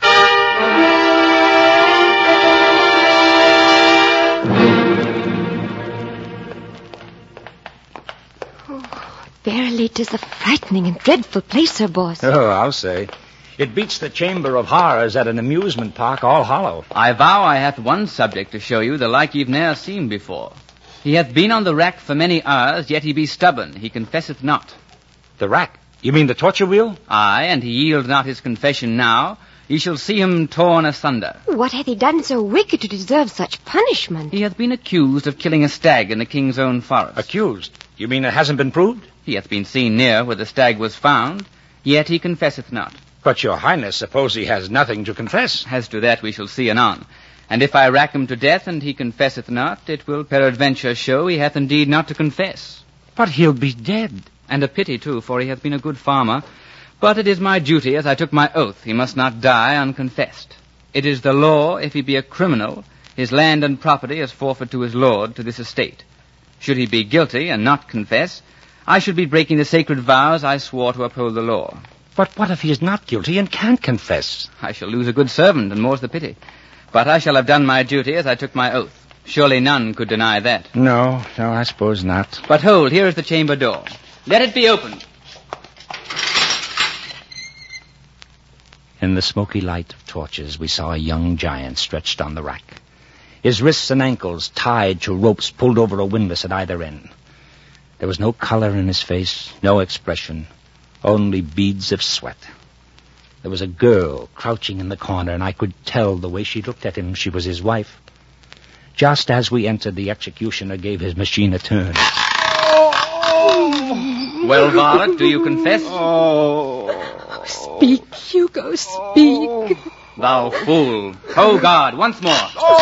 Verily, 'tis a frightening and dreadful place, Sir Boss. Oh, I'll say. It beats the Chamber of Horrors at an amusement park all hollow. I vow I hath one subject to show you, the like you've ne'er seen before. He hath been on the rack for many hours, yet he be stubborn, he confesseth not. The rack? You mean the torture wheel? Aye, and he yield not his confession now. Ye shall see him torn asunder. What hath he done so wicked to deserve such punishment? He hath been accused of killing a stag in the king's own forest. Accused? You mean it hasn't been proved? He hath been seen near where the stag was found, yet he confesseth not. But, Your Highness, suppose he has nothing to confess. As to that we shall see anon. And if I rack him to death and he confesseth not, it will peradventure show he hath indeed not to confess. But he'll be dead. And a pity, too, for he hath been a good farmer. But it is my duty, as I took my oath, he must not die unconfessed. It is the law, if he be a criminal, his land and property is forfeit to his lord, to this estate. Should he be guilty and not confess, I should be breaking the sacred vows I swore to uphold the law. But what if he is not guilty and can't confess? I shall lose a good servant, and more's the pity. But I shall have done my duty as I took my oath. Surely none could deny that. No, I suppose not. But hold, here is the chamber door. Let it be opened. In the smoky light of torches, we saw a young giant stretched on the rack. His wrists and ankles tied to ropes pulled over a windlass at either end. There was no color in his face, no expression, only beads of sweat. There was a girl crouching in the corner, and I could tell the way she looked at him she was his wife. Just as we entered, the executioner gave his machine a turn. Well, varlet, do you confess? Speak, Hugo, speak. Thou fool. Oh, God, once more.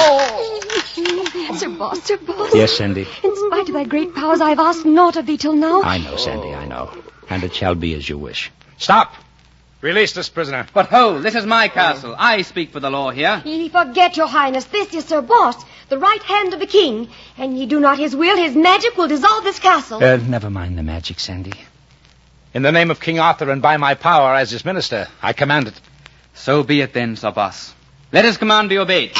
Sir Boss. Yes, Sandy? In spite of thy great powers, I have asked naught of thee till now. I know, Sandy, I know. And it shall be as you wish. Stop! Release this prisoner. But hold, this is my castle. I speak for the law here. Ye forget, Your Highness, this is Sir Boss, the right hand of the king. And ye do not his will, his magic will dissolve this castle. Never mind the magic, Sandy. In the name of King Arthur and by my power as his minister, I command it. So be it then, Sir Boss. Let his command be obeyed.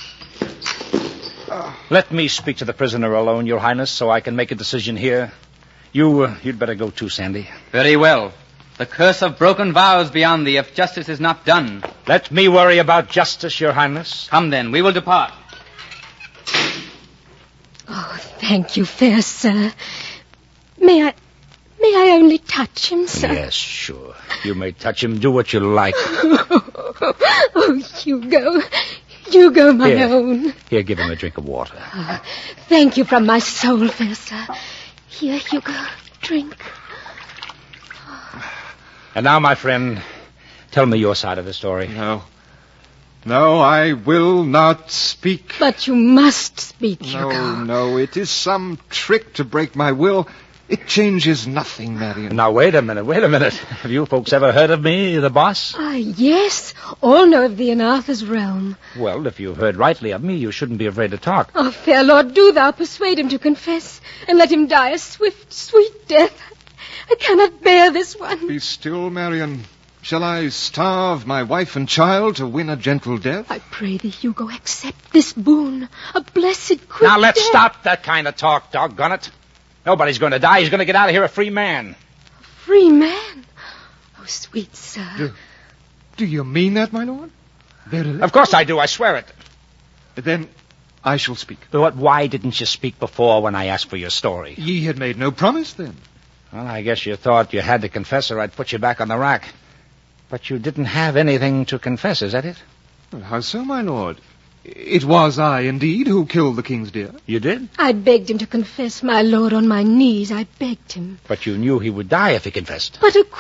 Let me speak to the prisoner alone, Your Highness, so I can make a decision here. You'd better go too, Sandy. Very well. The curse of broken vows be on thee if justice is not done. Let me worry about justice, Your Highness. Come then, we will depart. Oh, thank you, fair sir. May I only touch him, sir? Yes, sure. You may touch him. Do what you like. Oh, Hugo, my own. Here, give him a drink of water. Thank you from my soul, fair sir. Here, Hugo, drink. And now, my friend, tell me your side of the story. No, I will not speak. But you must speak, Hugo. No, it is some trick to break my will. It changes nothing, Marion. Now, wait a minute. Have you folks ever heard of me, the boss? Yes. All know of thee in Arthur's realm. Well, if you've heard rightly of me, you shouldn't be afraid to talk. Oh, fair lord, do thou persuade him to confess, and let him die a swift, sweet death. I cannot bear this one. Be still, Marion. Shall I starve my wife and child to win a gentle death? I pray thee, Hugo, accept this boon. A blessed quick Now, let's death. stop that kind of talk, doggone it. Nobody's going to die. He's going to get out of here a free man. A free man? Oh, sweet sir. Do you mean that, my lord? Verily? Of course I do. I swear it. Then I shall speak. But why didn't you speak before when I asked for your story? Ye had made no promise then. Well, I guess you thought you had to confess or I'd put you back on the rack. But you didn't have anything to confess, is that it? Well, how so, my lord? It was I, indeed, who killed the king's deer. You did? I begged him to confess, my lord, on my knees. I begged him. But you knew he would die if he confessed. But a quick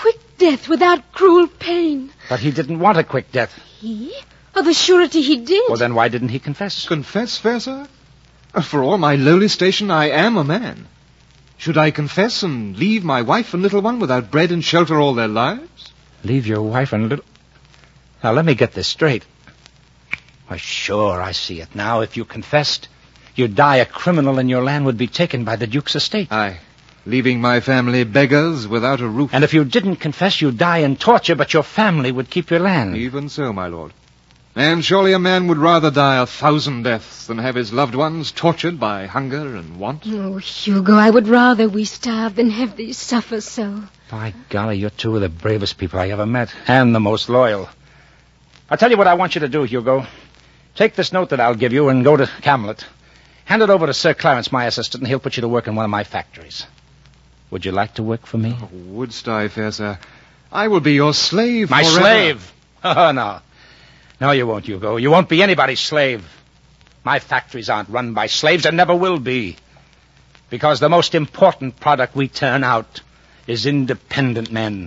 death without cruel pain. But he didn't want a quick death. He? Of a surety he did. Well, then why didn't he confess? Confess, fair sir? For all my lowly station, I am a man. Should I confess and leave my wife and little one without bread and shelter all their lives? Leave your wife and little... Now, let me get this straight. Why, sure, I see it now. If you confessed, you'd die a criminal and your land would be taken by the Duke's estate. Aye, leaving my family beggars without a roof. And if you didn't confess, you'd die in torture, but your family would keep your land. Even so, my lord. And surely a man would rather die 1,000 deaths than have his loved ones tortured by hunger and want. Oh, Hugo, I would rather we starve than have thee suffer so. By golly, you're two of the bravest people I ever met, and the most loyal. I'll tell you what I want you to do, Hugo. Take this note that I'll give you and go to Camelot. Hand it over to Sir Clarence, my assistant, and he'll put you to work in one of my factories. Would you like to work for me? Oh, wouldst I, fair sir? I will be your slave My forever. slave? Oh, no. No, you won't, Hugo. You won't be anybody's slave. My factories aren't run by slaves and never will be. Because the most important product we turn out is independent men.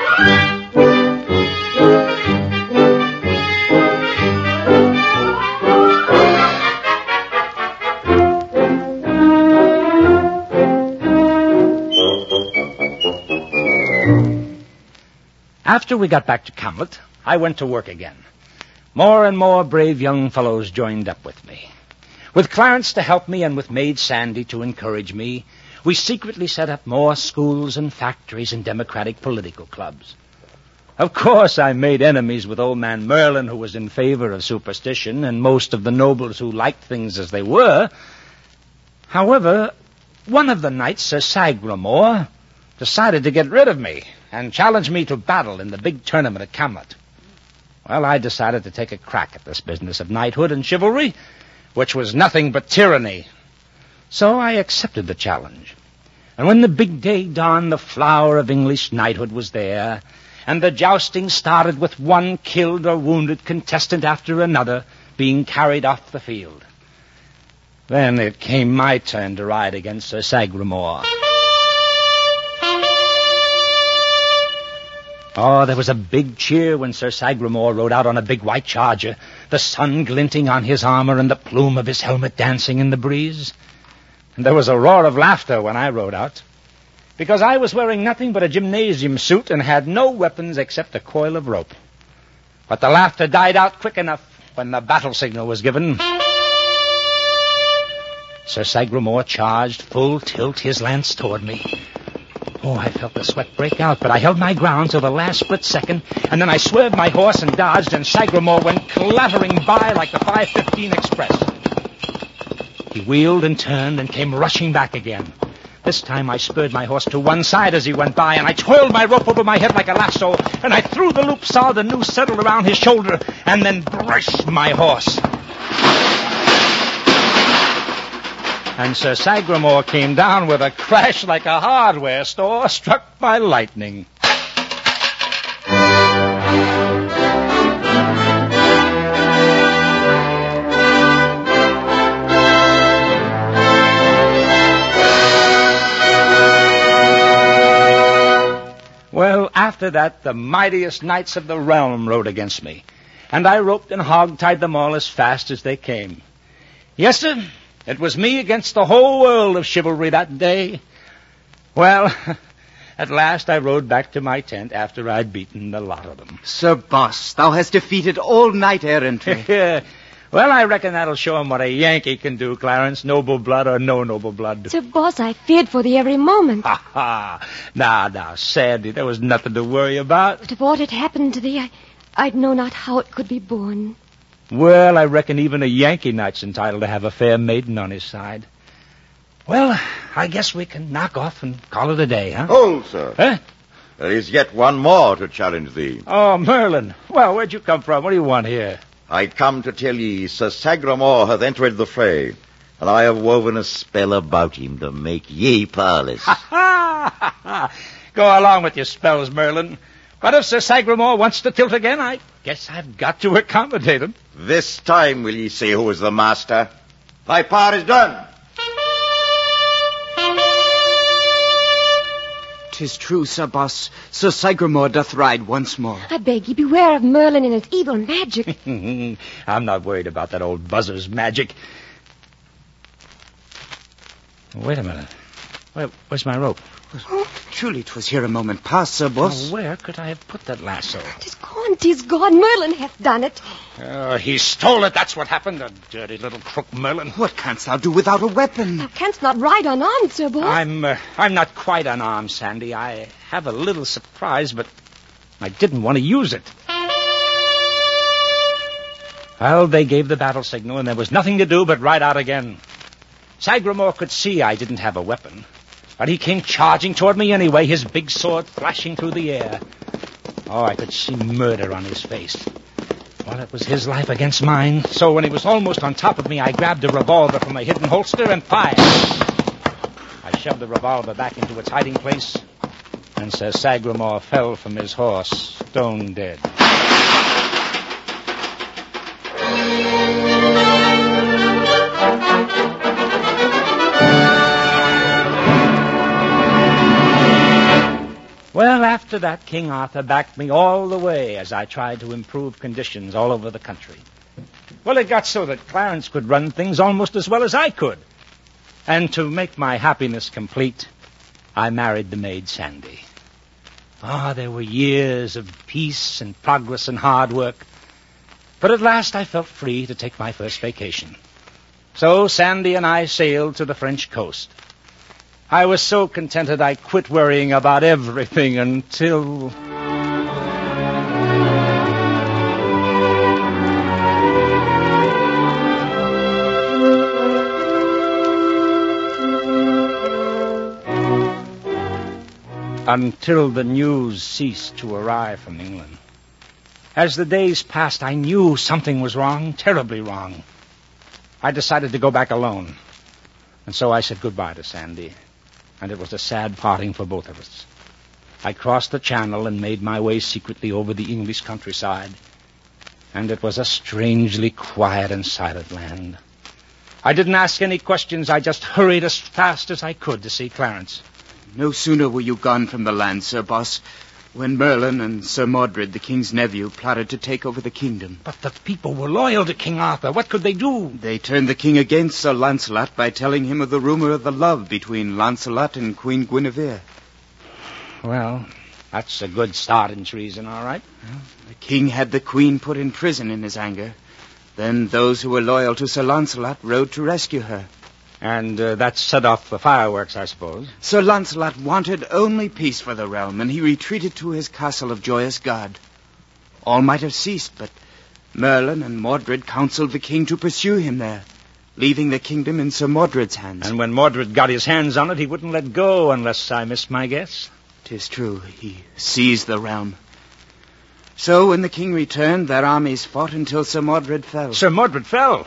After we got back to Camelot, I went to work again. More and more brave young fellows joined up with me. With Clarence to help me and with Maid Sandy to encourage me, we secretly set up more schools and factories and democratic political clubs. Of course, I made enemies with old man Merlin, who was in favor of superstition, and most of the nobles who liked things as they were. However, one of the nights, Sir Sagramore decided to get rid of me and challenged me to battle in the big tournament at Camelot. Well, I decided to take a crack at this business of knighthood and chivalry, which was nothing but tyranny. So I accepted the challenge. And when the big day dawned, the flower of English knighthood was there, and the jousting started with one killed or wounded contestant after another being carried off the field. Then it came my turn to ride against Sir Sagramore. Oh, there was a big cheer when Sir Sagramore rode out on a big white charger, the sun glinting on his armor and the plume of his helmet dancing in the breeze. And there was a roar of laughter when I rode out, because I was wearing nothing but a gymnasium suit and had no weapons except a coil of rope. But the laughter died out quick enough when the battle signal was given. Sir Sagramore charged full tilt, his lance toward me. Oh, I felt the sweat break out, but I held my ground till the last split second, and then I swerved my horse and dodged, and Sagramore went clattering by like the 5:15 express. He wheeled and turned and came rushing back again. This time I spurred my horse to one side as he went by, and I twirled my rope over my head like a lasso, and I threw the loop, saw the noose settled around his shoulder, and then braced my horse. And Sir Sagramore came down with a crash like a hardware store struck by lightning. Well, after that, the mightiest knights of the realm rode against me, and I roped and hog-tied them all as fast as they came. Yes, sir. It was me against the whole world of chivalry that day. Well, at last I rode back to my tent after I'd beaten the lot of them. Sir Boss, thou hast defeated all knight-errantry. Well, I reckon that'll show 'em what a Yankee can do, Clarence, noble blood or no noble blood. Sir Boss, I feared for thee every moment. Ha ha! Now, Sandy, there was nothing to worry about. But if aught had happened to thee, I'd know not how it could be borne. Well, I reckon even a Yankee knight's entitled to have a fair maiden on his side. Well, I guess we can knock off and call it a day, huh? Hold, sir. Huh? There is yet one more to challenge thee. Oh, Merlin. Well, where'd you come from? What do you want here? I come to tell ye Sir Sagramore hath entered the fray, and I have woven a spell about him to make ye powerless. Ha ha! Go along with your spells, Merlin. But if Sir Sagramore wants to tilt again, I guess I've got to accommodate him. This time will ye see who is the master. Thy part is done. 'Tis true, Sir Boss. Sir Sagramore doth ride once more. I beg you, beware of Merlin and his evil magic. I'm not worried about that old buzzer's magic. Wait a minute. Where's my rope? Oh, truly 'twas here a moment past, Sir Boss. Now, where could I have put that lasso? 'Tis gone. Merlin hath done it. He stole it, that's what happened. The dirty little crook Merlin. What canst thou do without a weapon? Thou canst not ride unarmed, Sir Boss. I'm not quite unarmed, Sandy. I have a little surprise, but I didn't want to use it. Well, they gave the battle signal, and there was nothing to do but ride out again. Sagramore could see I didn't have a weapon, but he came charging toward me anyway, his big sword flashing through the air. Oh, I could see murder on his face. Well, it was his life against mine, so when he was almost on top of me, I grabbed a revolver from a hidden holster and fired. I shoved the revolver back into its hiding place, and Sir Sagramore fell from his horse, stone dead. Well, after that, King Arthur backed me all the way as I tried to improve conditions all over the country. Well, it got so that Clarence could run things almost as well as I could. And to make my happiness complete, I married the maid Sandy. There were years of peace and progress and hard work. But at last I felt free to take my first vacation. So Sandy and I sailed to the French coast. I was so contented I quit worrying about everything until... until the news ceased to arrive from England. As the days passed, I knew something was wrong, terribly wrong. I decided to go back alone. And so I said goodbye to Sandy. And it was a sad parting for both of us. I crossed the Channel and made my way secretly over the English countryside. And it was a strangely quiet and silent land. I didn't ask any questions. I just hurried as fast as I could to see Clarence. No sooner were you gone from the land, Sir Boss, when Merlin and Sir Mordred, the king's nephew, plotted to take over the kingdom. But the people were loyal to King Arthur. What could they do? They turned the king against Sir Lancelot by telling him of the rumor of the love between Lancelot and Queen Guinevere. Well, that's a good start in treason, all right. Well, the king had the queen put in prison in his anger. Then those who were loyal to Sir Lancelot rode to rescue her. And that set off the fireworks, I suppose. Sir Lancelot wanted only peace for the realm, and he retreated to his castle of Joyous Gard. All might have ceased, but Merlin and Mordred counseled the king to pursue him there, leaving the kingdom in Sir Mordred's hands. And when Mordred got his hands on it, he wouldn't let go unless I missed my guess. 'Tis true, he seized the realm. So when the king returned, their armies fought until Sir Mordred fell. Sir Mordred fell?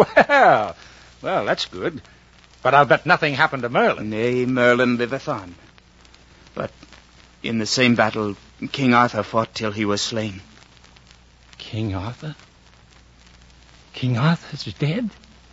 Well, that's good. But I'll bet nothing happened to Merlin. Nay, Merlin liveth on. But in the same battle, King Arthur fought till he was slain. King Arthur? King Arthur's dead?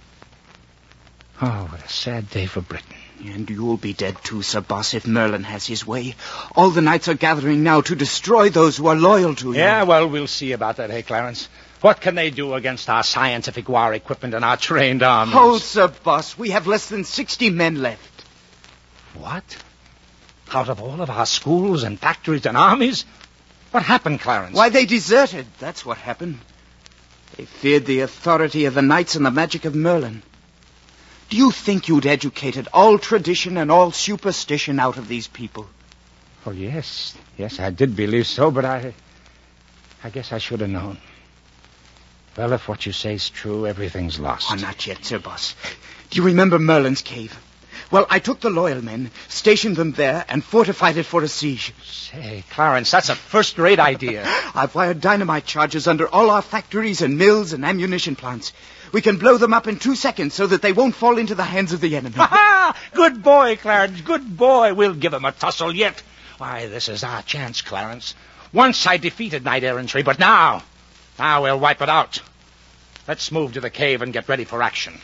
Oh, what a sad day for Britain. And you'll be dead too, Sir Boss, if Merlin has his way. All the knights are gathering now to destroy those who are loyal to him. Yeah, well, we'll see about that, Clarence? What can they do against our scientific war equipment and our trained armies? Oh, Sir Boss, we have less than 60 men left. What? Out of all of our schools and factories and armies? What happened, Clarence? Why, they deserted. That's what happened. They feared the authority of the knights and the magic of Merlin. Do you think you'd educated all tradition and all superstition out of these people? Oh, yes. Yes, I did believe so, but I guess I should have known. Well, if what you say's true, everything's lost. Oh, not yet, Sir Boss. Do you remember Merlin's cave? Well, I took the loyal men, stationed them there, and fortified it for a siege. Say, Clarence, that's a first-rate idea. I've wired dynamite charges under all our factories and mills and ammunition plants. We can blow them up in 2 seconds so that they won't fall into the hands of the enemy. Ha-ha! Good boy, Clarence, good boy. We'll give them a tussle yet. Why, this is our chance, Clarence. Once I defeated knight-errantry, but now we'll wipe it out. Let's move to the cave and get ready for action.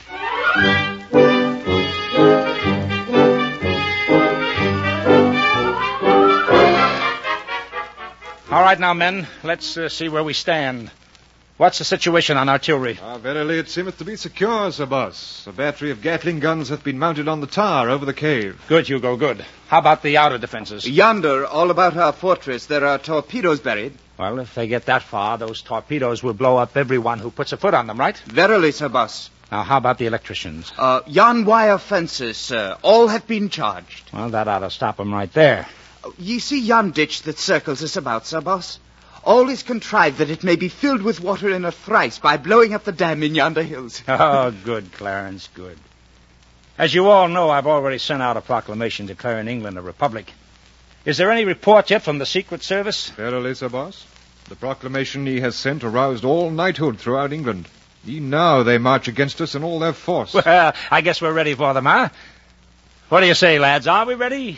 All right, now, men, let's see where we stand. What's the situation on artillery? Verily it seemeth to be secure, Sir Boss. A battery of Gatling guns hath been mounted on the tower over the cave. Good, Hugo, good. How about the outer defenses? Yonder, all about our fortress, there are torpedoes buried. Well, if they get that far, those torpedoes will blow up everyone who puts a foot on them, right? Verily, Sir Boss. Now, how about the electricians? Yon wire fences, sir, all have been charged. Well, that ought to stop them right there. Ye see yon ditch that circles us about, Sir Boss? All is contrived that it may be filled with water in a thrice by blowing up the dam in yonder hills. Oh, good, Clarence, good. As you all know, I've already sent out a proclamation declaring England a republic. Is there any report yet from the Secret Service? Verily, Sir Boss. The proclamation he has sent aroused all knighthood throughout England. Even now they march against us in all their force. Well, I guess we're ready for them, huh? What do you say, lads? Are we ready?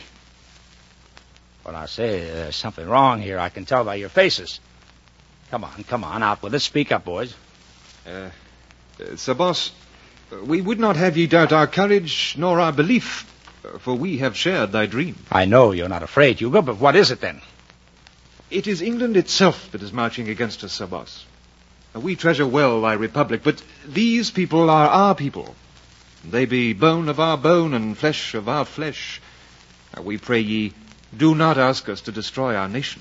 Well, I say, there's something wrong here. I can tell by your faces. Come on, out with it. Speak up, boys. Sir Boss, we would not have ye doubt our courage nor our belief, for we have shared thy dream. I know you're not afraid, Hugo, but what is it then? It is England itself that is marching against us, Sir Boss. We treasure well thy republic, but these people are our people. They be bone of our bone and flesh of our flesh. We pray ye, do not ask us to destroy our nation.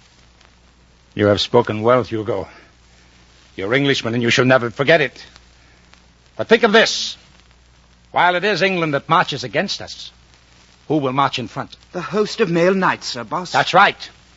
You have spoken well, Hugo. You're Englishmen, and you shall never forget it. But think of this. While it is England that marches against us, who will march in front? The host of male knights, Sir Boss. That's right.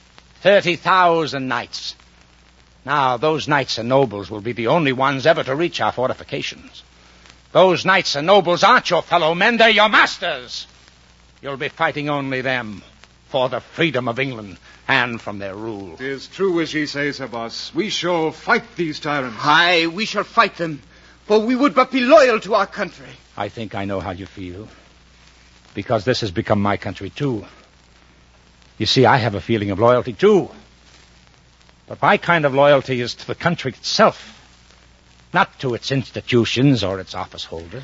30,000 knights. Now, those knights and nobles will be the only ones ever to reach our fortifications. Those knights and nobles aren't your fellow men, they're your masters. You'll be fighting only them for the freedom of England and from their rule. It is true as ye say, Sir Boss. We shall fight these tyrants. Aye, we shall fight them, for we would but be loyal to our country. I think I know how you feel, because this has become my country, too. You see, I have a feeling of loyalty, too. But my kind of loyalty is to the country itself, not to its institutions or its office holders.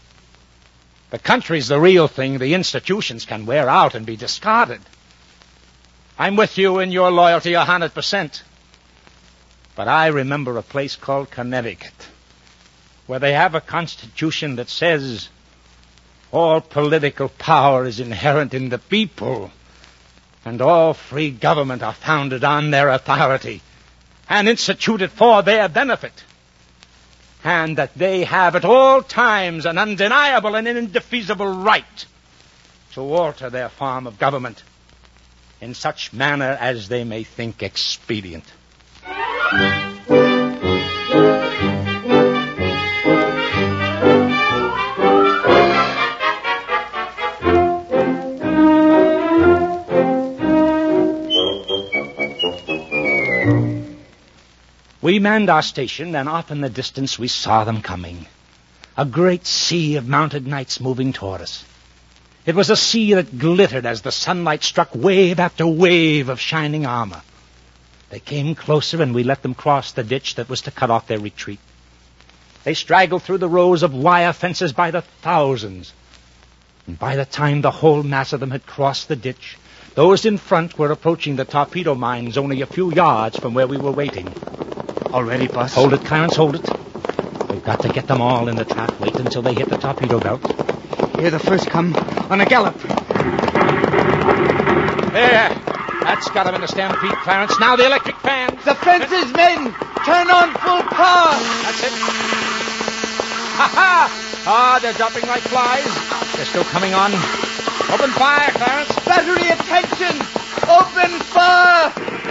The country's the real thing. The institutions can wear out and be discarded. I'm with you in your loyalty 100%. But I remember a place called Connecticut, where they have a constitution that says all political power is inherent in the people, and all free government are founded on their authority and instituted for their benefit, and that they have at all times an undeniable and indefeasible right to alter their form of government in such manner as they may think expedient. We manned our station, and off in the distance we saw them coming. A great sea of mounted knights moving toward us. It was a sea that glittered as the sunlight struck wave after wave of shining armor. They came closer, and we let them cross the ditch that was to cut off their retreat. They straggled through the rows of wire fences by the thousands. And by the time the whole mass of them had crossed the ditch, those in front were approaching the torpedo mines only a few yards from where we were waiting. All ready, Boss? Hold it, Clarence, hold it. We've got to get them all in the trap. Wait until they hit the torpedo belt. Here the first come on a gallop. There. That's got them in the stampede, Clarence. Now the electric fans. The fences, men! Turn on full power! That's it. Ha-ha! Ah, they're dropping like flies. They're still coming on. Open fire, Clarence. Battery, attention! Open fire!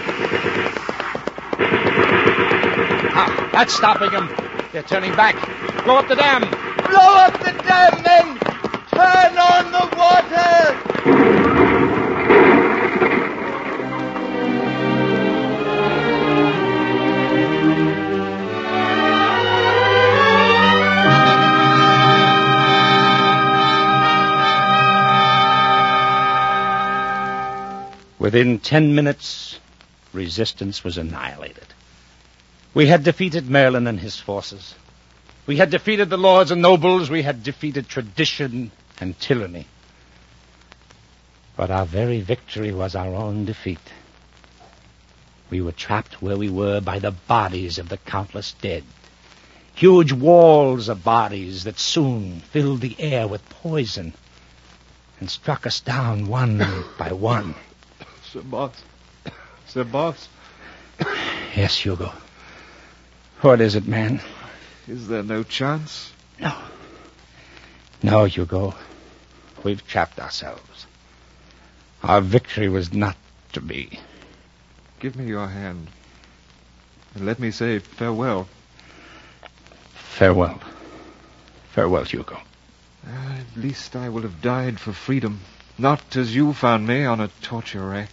Ah, that's stopping them. They're turning back. Blow up the dam. Blow up the dam, men! Turn on the water! Within 10 minutes, resistance was annihilated. We had defeated Merlin and his forces. We had defeated the lords and nobles. We had defeated tradition and tyranny. But our very victory was our own defeat. We were trapped where we were by the bodies of the countless dead. Huge walls of bodies that soon filled the air with poison and struck us down one by one. Sir Boss. Sir Boss. Yes, Hugo. What is it, man? Is there no chance? No. No, Hugo. We've trapped ourselves. Our victory was not to be. Give me your hand. And let me say farewell. Farewell. Farewell, Hugo. At least I will have died for freedom. Not as you found me, on a torture rack.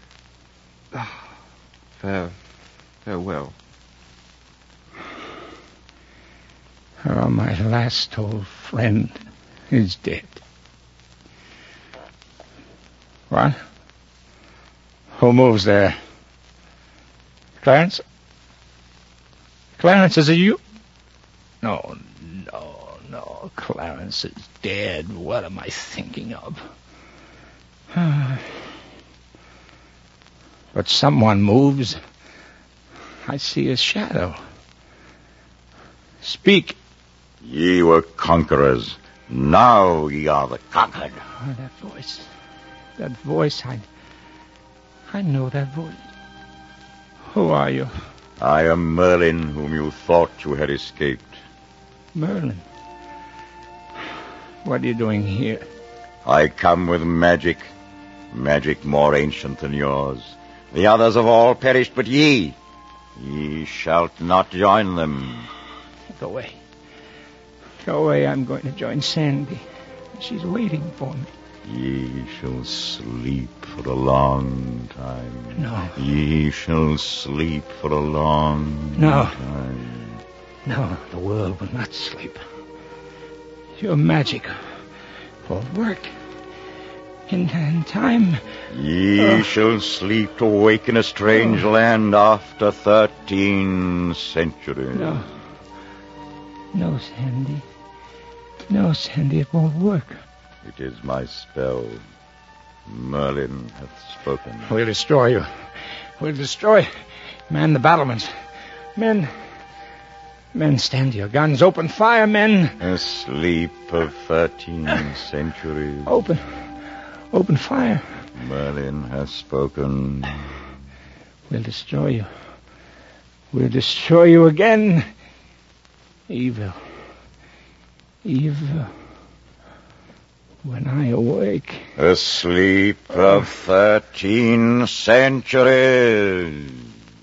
Farewell. Oh, my last old friend is dead. What? Who moves there? Clarence? Clarence, is it you? No. Clarence is dead. What am I thinking of? But someone moves. I see a shadow. Speak. Ye were conquerors. Now ye are the conquered. Oh, that voice. I know that voice. Who are you? I am Merlin, whom you thought you had escaped. Merlin? What are you doing here? I come with magic. Magic more ancient than yours. The others have all perished, but ye. Ye shalt not join them. Go away. Go away. I'm going to join Sandy. She's waiting for me. Ye shall sleep for a long time. No. Ye shall sleep for a long time. No, the world will not sleep. Your magic will work. In time... Ye shall sleep to wake in a strange land after 13 centuries. No, Sandy. No, Sandy, it won't work. It is my spell. Merlin hath spoken. We'll destroy you. We'll destroy... Man the battlements. Men, stand to your guns. Open fire, men. A sleep of 13 centuries. Open fire. Merlin has spoken. We'll destroy you. We'll destroy you again. Evil. When I awake... A sleep of 13 centuries.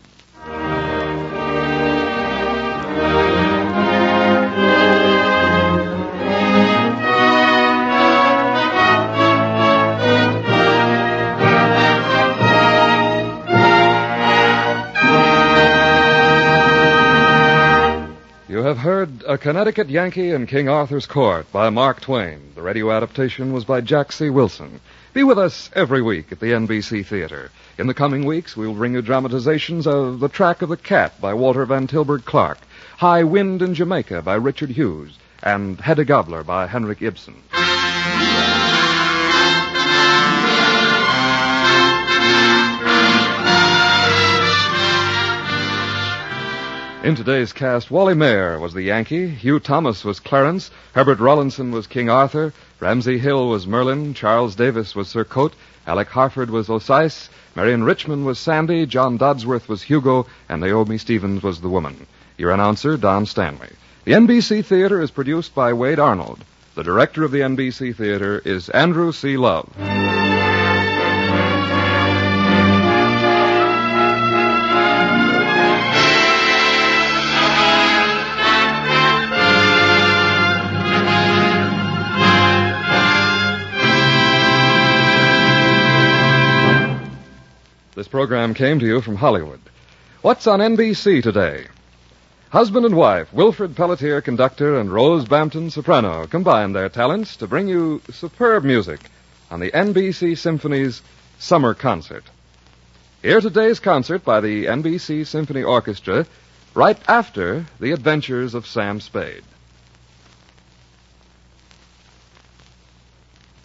You have heard A Connecticut Yankee in King Arthur's Court by Mark Twain. The radio adaptation was by Jack C. Wilson. Be with us every week at the NBC Theater. In the coming weeks, we'll bring you dramatizations of The Track of the Cat by Walter Van Tilburg Clark, High Wind in Jamaica by Richard Hughes, and Hedda Gabler by Henrik Ibsen. In today's cast, Wally Mayer was the Yankee, Hugh Thomas was Clarence, Herbert Rollinson was King Arthur, Ramsey Hill was Merlin, Charles Davis was Sir Cote, Alec Harford was Osice, Marion Richmond was Sandy, John Dodsworth was Hugo, and Naomi Stevens was the woman. Your announcer, Don Stanley. The NBC Theater is produced by Wade Arnold. The director of the NBC Theater is Andrew C. Love. This program came to you from Hollywood. What's on NBC today? Husband and wife, Wilfred Pelletier, conductor, and Rose Bampton, soprano, combined their talents to bring you superb music on the NBC Symphony's Summer Concert. Hear today's concert by the NBC Symphony Orchestra right after The Adventures of Sam Spade.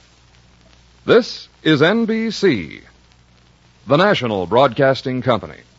This is NBC, the national broadcasting company.